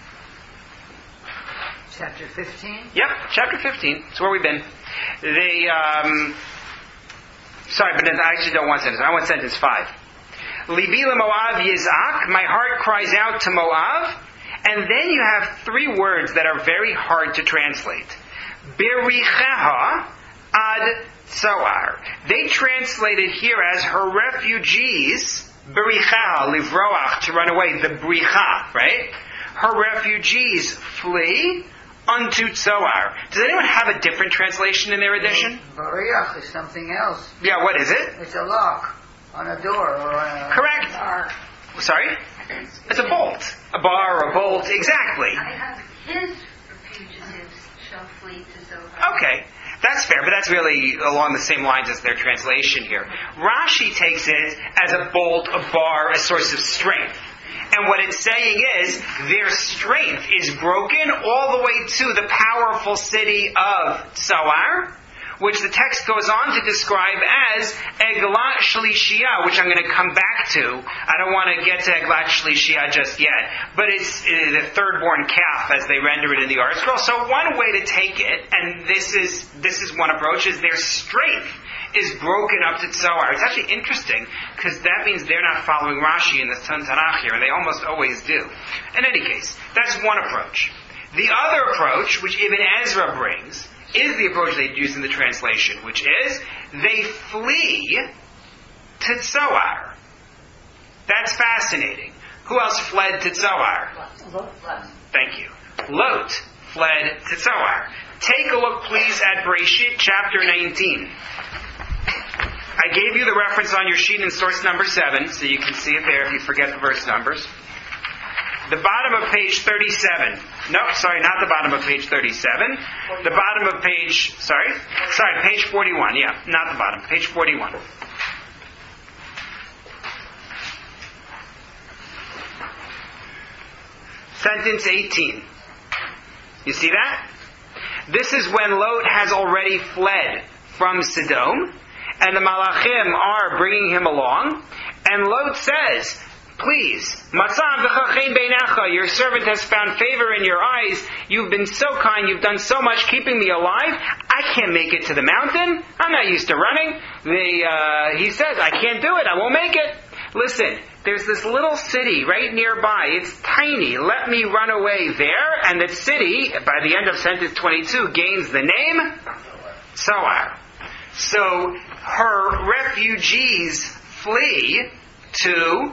Chapter fifteen?
Yep, chapter fifteen. It's where we've been. They, um, sorry, but I actually don't want sentence. I want sentence five. Libi Moab Yizak, my heart cries out to Moab. And then you have three words that are very hard to translate. Bericheha ad Tzoar. They translated here as her refugees, Bericheha, livroach, to run away, the bricha, right? Her refugees flee unto Tzoar. Does anyone have a different translation in their edition?
Bariach is something else.
Yeah, what is it?
It's a lock on a door or on a...
Correct.
Bar.
Sorry? It's a bolt. A bar or a bolt, exactly.
I have his fugitives shall flee to Zohar.
Okay, that's fair, but that's really along the same lines as their translation here. Rashi takes it as a bolt, a bar, a source of strength. And what it's saying is, their strength is broken all the way to the powerful city of Tzoar, which the text goes on to describe as Eglat Shlishiyah, which I'm going to come back to. I don't want to get to Eglat Shlishiyah just yet, but it's uh, the third-born calf, as they render it in the art scroll. So one way to take it, and this is this is one approach, is their strength is broken up to Tzoar. It's actually interesting, because that means they're not following Rashi in the Tanakh here, and they almost always do. In any case, that's one approach. The other approach, which Ibn Ezra brings, is the approach they use in the translation, which is, they flee to Tzoar. That's fascinating. Who else fled to Tzoar? Thank you. Lot fled to Tzoar. Take a look, please, at Bereshit chapter nineteen. I gave you the reference on your sheet in source number seven, so you can see it there if you forget the verse numbers. The bottom of page thirty-seven. No, sorry, not the bottom of page thirty-seven. The bottom of page, sorry? Sorry, page forty-one, yeah, not the bottom, page forty-one. Sentence eighteen. You see that? This is when Lot has already fled from Sodom, and the Malachim are bringing him along. And Lot says, please, Matzah v'chachein beinecha, your servant has found favor in your eyes. You've been so kind. You've done so much keeping me alive. I can't make it to the mountain. I'm not used to running. The, uh, he says, I can't do it. I won't make it. Listen, there's this little city right nearby. It's tiny. Let me run away there. And the city, by the end of sentence twenty-two, gains the name Soar. So her refugees flee to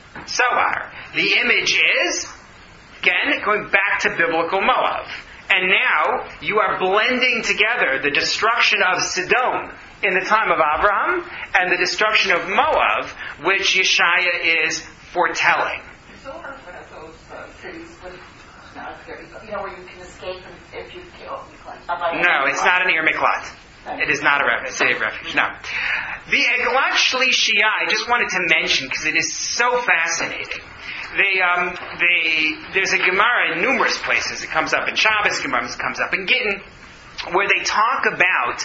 Soar. The image is, again, going back to biblical Moab. And now you are blending together the destruction of Sodom in the time of Abraham and the destruction of Moab, which Yeshaya is foretelling.
So are one of those uh, cities with not very good, you know, where you can escape if you kill.
No, it's not an Ir Miklat. It is not a refuge, city of refuge. No. The Eglat Shlishiyah, I just wanted to mention because it is so fascinating. They, um, they, there's a Gemara in numerous places. It comes up in Shabbos, Gemara comes up in Gittin, where they talk about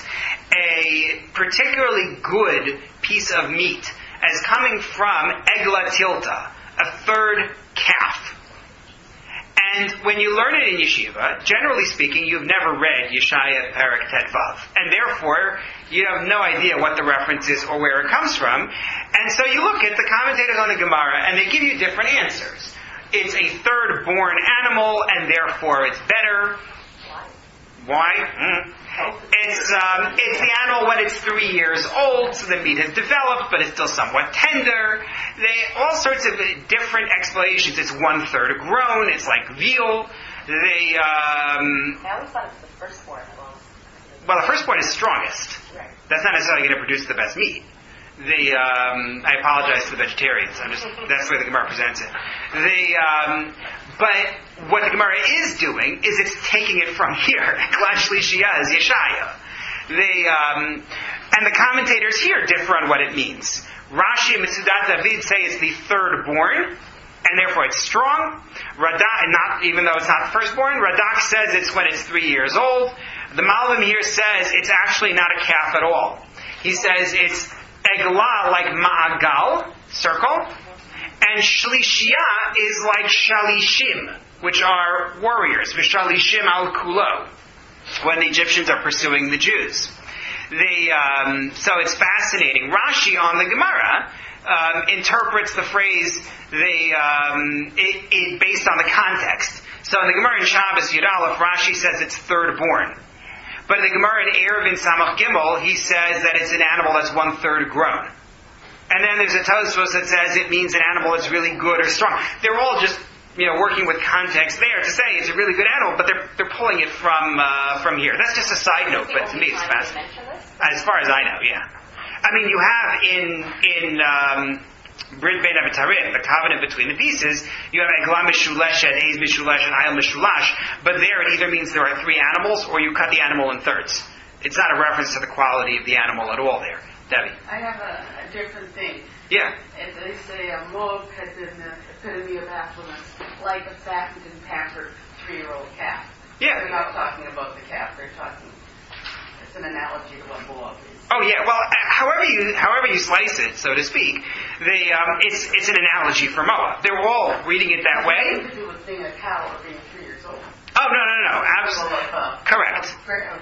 a particularly good piece of meat as coming from Egla Tilta, a third calf. And when you learn it in yeshiva, generally speaking, you've never read Yeshaya Perek Tet Vav. And therefore, you have no idea what the reference is or where it comes from. And so you look at the commentators on the Gemara, and they give you different answers. It's a third-born animal, and therefore it's better. Why? Mm. It's um, it's the animal when it's three years old, so the meat has developed, but it's still somewhat tender. They all sorts of different explanations. It's one third grown. It's like veal. They. Um,
I always thought it was the firstborn.
Well, the firstborn is strongest.
Right.
That's not necessarily going to produce the best meat. The um, I apologize to the vegetarians. I'm just that's the way the Gemara presents it. The um, but what the Gemara is doing is it's taking it from here. Glad Shlishiyah is Yeshaya. They um, and the commentators here differ on what it means. Rashi and Mitzudat David say it's the third born, and therefore it's strong. Radak, not even though it's not the firstborn. Radak says it's when it's three years old. The Malvim here says it's actually not a calf at all. He says it's Eglah, like Ma'agal, circle, and Shlishiyah is like Shalishim, which are warriors, Vishalishim al Kulo, when the Egyptians are pursuing the Jews. They, um, so it's fascinating. Rashi on the Gemara um, interprets the phrase they, um, it, it based on the context. So in the Gemara in Shabbos Yud Aleph, Rashi says it's third born. But in the Gemara in Eruvin Samach Gimel, he says that it's an animal that's one third grown. And then there's a Tosfos that says it means an animal that's really good or strong. They're all just, you know, working with context there to say it's a really good animal, but they're they're pulling it from uh, from here. That's just a side note, but to me it's fascinating. As far as I know, yeah. I mean, you have in in um, Brit Bein Avitarim, the covenant between the pieces, you have Eglah Mishulesh and Eiz Mishulesh and Ayel Mishulash, but there it either means there are three animals or you cut the animal in thirds. It's not a reference to the quality of the animal at all there. Debbie?
I have a, a different thing.
Yeah.
And they say a Moab had been the epitome of affluence, like a fattened and pampered three-year-old calf.
Yeah.
They're not talking about the calf, they're talking, it's an analogy to what Moab is.
Oh yeah, well, however you however you slice it, so to speak, they um, it's it's an analogy for Moab. They were all reading it that way.
It has nothing to do with being a cow or being three years old.
Oh no no no, absolutely correct.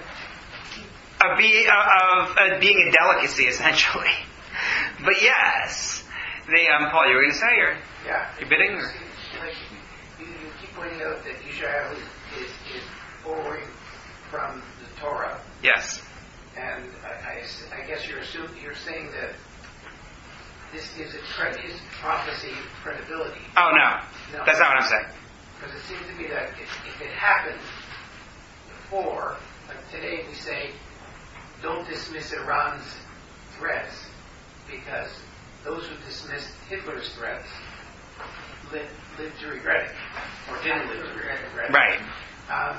Of, be, of uh, being a delicacy, essentially. But yes, they um, Paul, you were going to say, or
yeah,
you're bidding, or
like you, you keep pointing out that Yeshaya is, is is borrowing from the Torah.
Yes.
And I, I, I guess you're assuming, you're saying that this gives it credit, his prophecy credibility.
Oh no. no, that's not what I'm saying.
Because it seems to me that if, if it happened before, like today we say, don't dismiss Iran's threats, because those who dismissed Hitler's threats lived, lived to regret it, or didn't live to regret it.
Right.
Um,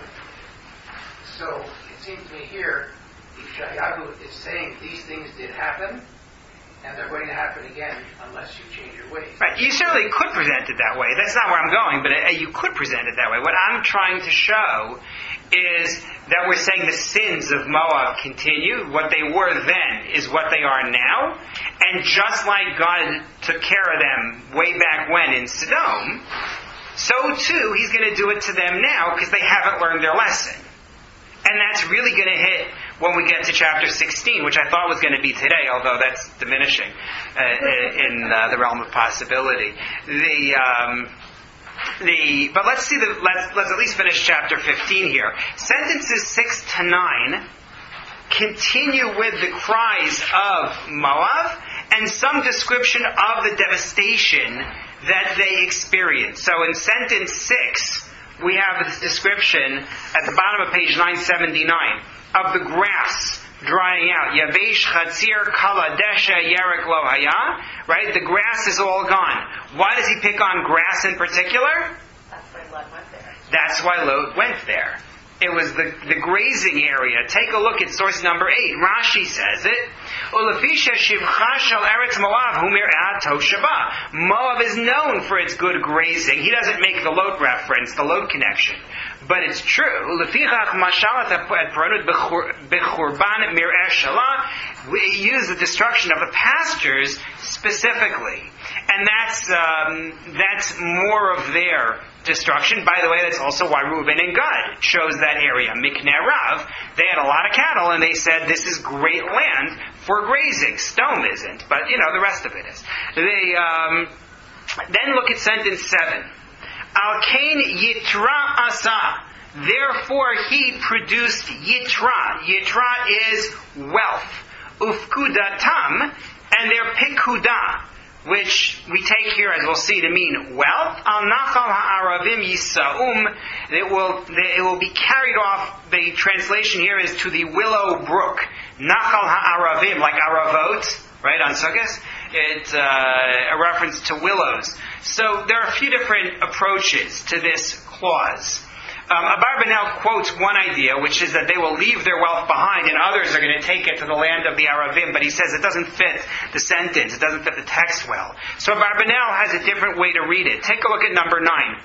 so it seems to me here, Yeshayahu is saying these things did happen, and they're going to happen again unless you change your ways.
Right. You certainly could present it that way. That's not where I'm going, but uh, you could present it that way. What I'm trying to show is that we're saying the sins of Moab continue. What they were then is what they are now. And just like God took care of them way back when in Sodom, so too He's going to do it to them now because they haven't learned their lesson. And that's really going to hit when we get to chapter sixteen, which I thought was going to be today, although that's diminishing uh, in uh, the realm of possibility. The um, the but let's see the let's let's at least finish chapter fifteen here. Sentences six to nine continue with the cries of Moab and some description of the devastation that they experience. So in sentence six, we have this description at the bottom of page nine seventy-nine of the grass drying out. Yavesh chatzir kala desha yerek lo haya. Right? The grass is all gone. Why does he pick on grass in particular?
That's why Lot went there.
That's why Lot went there. It was the, the grazing area. Take a look at source number eight. Rashi says it. Moab is known for its good grazing. He doesn't make the Lot reference, the Lot connection. But it's true. We use the destruction of the pastures specifically. And that's um, that's more of their destruction. By the way, that's also why Reuben and Gad chose that area. Mikneh Rav, they had a lot of cattle, and they said, this is great land for grazing. Stone isn't, but, you know, the rest of it is. They, um, then look at sentence seven. Al Kain Yitra Asa. Therefore he produced Yitra. Yitra is wealth. Ufkudatam, and their Pikudah, which we take here, as we'll see, to mean wealth. Al Nachal Ha'aravim Yisaum. It will, it will be carried off. The translation here is to the willow brook. Nachal Ha'aravim, like Aravot, right, on Sukkot. It's uh, a reference to willows. So there are a few different approaches to this clause. Um, Abarbanel quotes one idea, which is that they will leave their wealth behind and others are going to take it to the land of the Aravim, but he says it doesn't fit the sentence, it doesn't fit the text well. So Abarbanel has a different way to read it. Take a look at number nine.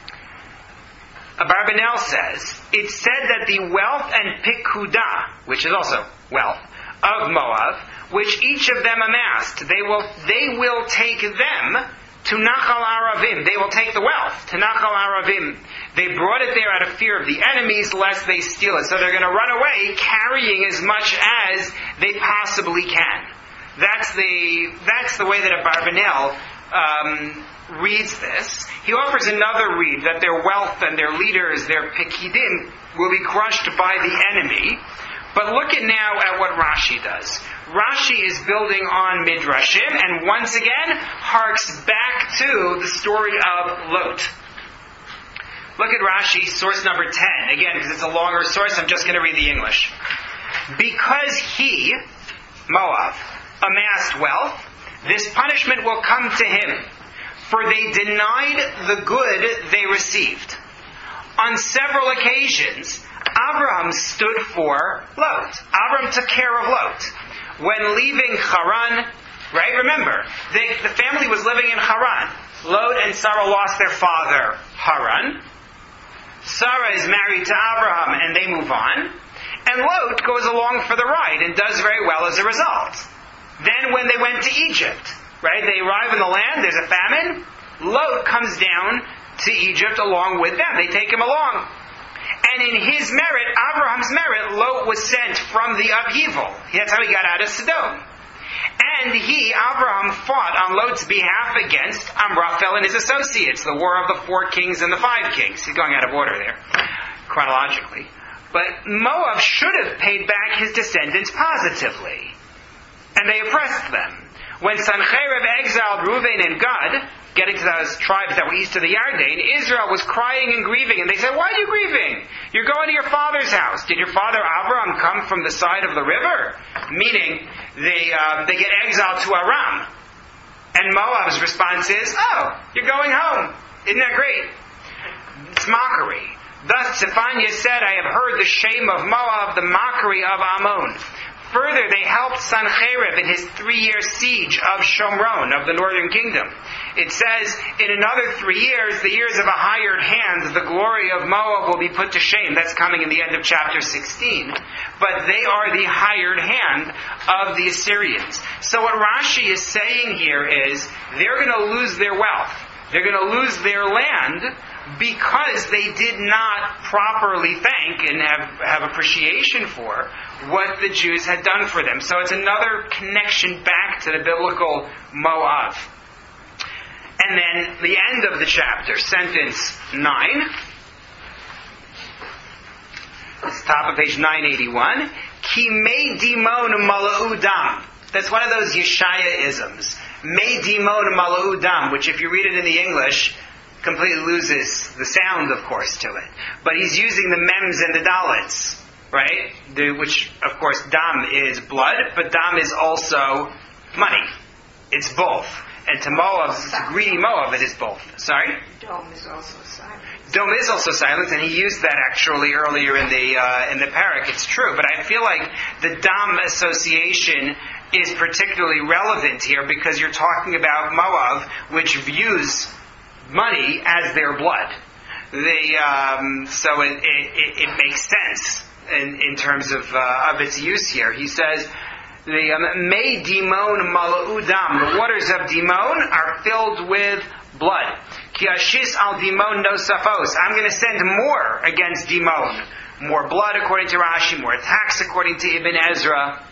Abarbanel says, it said that the wealth and pikudah, which is also wealth, of Moab, which each of them amassed, they will, they will take them to Nachal Aravim. They will take the wealth to Nachal Aravim. They brought it there out of fear of the enemies, lest they steal it. So they're going to run away carrying as much as they possibly can. That's the that's the way that Abarbanel um, reads this. He offers another read, that their wealth and their leaders, their Pekidim, will be crushed by the enemy. But look at now at what Rashi does. Rashi is building on Midrashim and once again harks back to the story of Lot. Look at Rashi, source number ten. Again, because it's a longer source, I'm just going to read the English. Because he, Moab, amassed wealth, this punishment will come to him, for they denied the good they received. On several occasions, Abraham stood for Lot. Abraham took care of Lot. When leaving Haran, right? Remember, they, the family was living in Haran. Lot and Sarah lost their father, Haran. Sarah is married to Abraham and they move on. And Lot goes along for the ride and does very well as a result. Then when they went to Egypt, right? They arrive in the land, there's a famine. Lot comes down to Egypt along with them. They take him along. And in his merit, Abraham's merit, Lot was sent from the upheaval. That's how he got out of Sodom. And he, Abraham, fought on Lot's behalf against Amraphel and his associates, the war of the four kings and the five kings. He's going out of order there, chronologically. But Moab should have paid back his descendants positively. And they oppressed them. When Sancherib exiled Reuven and Gad, getting to those tribes that were east of the Yarden, Israel was crying and grieving. And they said, why are you grieving? You're going to your father's house. Did your father Abraham come from the side of the river? Meaning, they uh, they get exiled to Aram. And Moab's response is, oh, you're going home. Isn't that great? It's mockery. Thus, Zephaniah said, I have heard the shame of Moab, the mockery of Ammon. Further, they helped Sancherib in his three-year siege of Shomron, of the northern kingdom. It says, in another three years, the years of a hired hand, the glory of Moab will be put to shame. That's coming in the end of chapter sixteen. But they are the hired hand of the Assyrians. So what Rashi is saying here is, they're going to lose their wealth. They're going to lose their land because they did not properly thank and have, have appreciation for what the Jews had done for them. So it's another connection back to the biblical Moab. And then the end of the chapter, sentence nine. It's top of page nine eighty-one. Ki me dimon mala'u dam. That's one of those Yeshaya-isms. Me dimon mala'u dam, which if you read it in the English, completely loses the sound, of course, to it. But he's using the mems and the dalits, right? The, which, of course, dam is blood, but dam is also money. It's both. And to Moab, to greedy Moab, it is both. Sorry?
Dome is also silent.
Dome is also silent, and he used that actually earlier in the uh, in the parak. It's true, but I feel like the dam association is particularly relevant here because you're talking about Moab, which views money as their blood. They, um, so it, it, it makes sense in, in terms of uh, of its use here. He says, "The um, May Dimon Mala'u Dam." The waters of Dimon are filled with blood. Ki ashis al Dimon nosafos. I'm going to send more against Dimon. More blood, according to Rashi. More attacks, according to Ibn Ezra.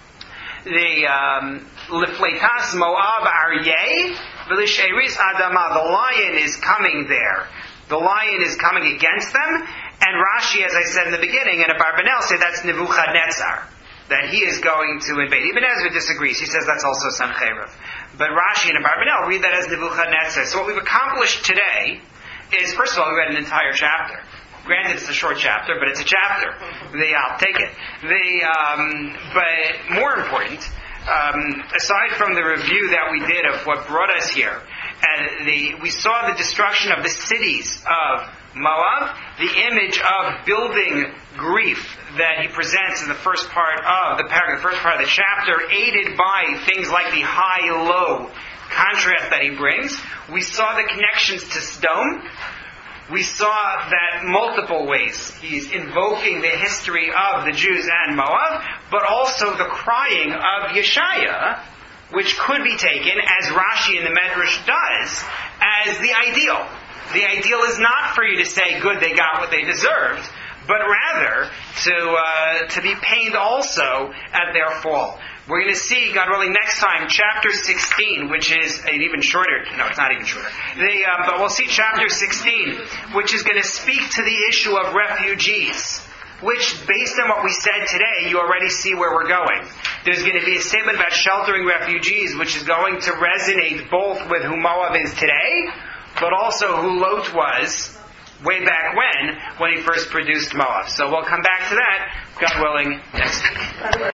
The um, Lifleitas Moab Aryeh V'lisheris Adama. The lion is coming there. The lion is coming against them. And Rashi, as I said in the beginning, and Abarbanel say that's Nebuchadnezzar, that he is going to invade. Ibn Ezra disagrees. He says that's also Sancherib. But Rashi and Abarbanel read that as Nebuchadnezzar. So what we've accomplished today is, first of all, we read an entire chapter. Granted, it's a short chapter, but it's a chapter. The, I'll take it. The, um, but more important, um, aside from the review that we did of what brought us here, and the, we saw the destruction of the cities of Moab, the image of building grief that he presents in the first part of the paragraph, the first part of the chapter, aided by things like the high-low contrast that he brings. We saw the connections to Sodom. We saw that multiple ways he's invoking the history of the Jews and Moab, but also the crying of Yeshaya, which could be taken, as Rashi in the Medrash does, as the ideal. The ideal is not for you to say, good, they got what they deserved, but rather to uh, to be pained also at their fall. We're going to see, God willing, next time, chapter sixteen, which is an even shorter, no, it's not even shorter, the, uh, but we'll see chapter sixteen, which is going to speak to the issue of refugees, which, based on what we said today, you already see where we're going. There's going to be a statement about sheltering refugees, which is going to resonate both with who Moab is today, but also who Lot was way back when, when he first produced Moab. So we'll come back to that, God willing, next week.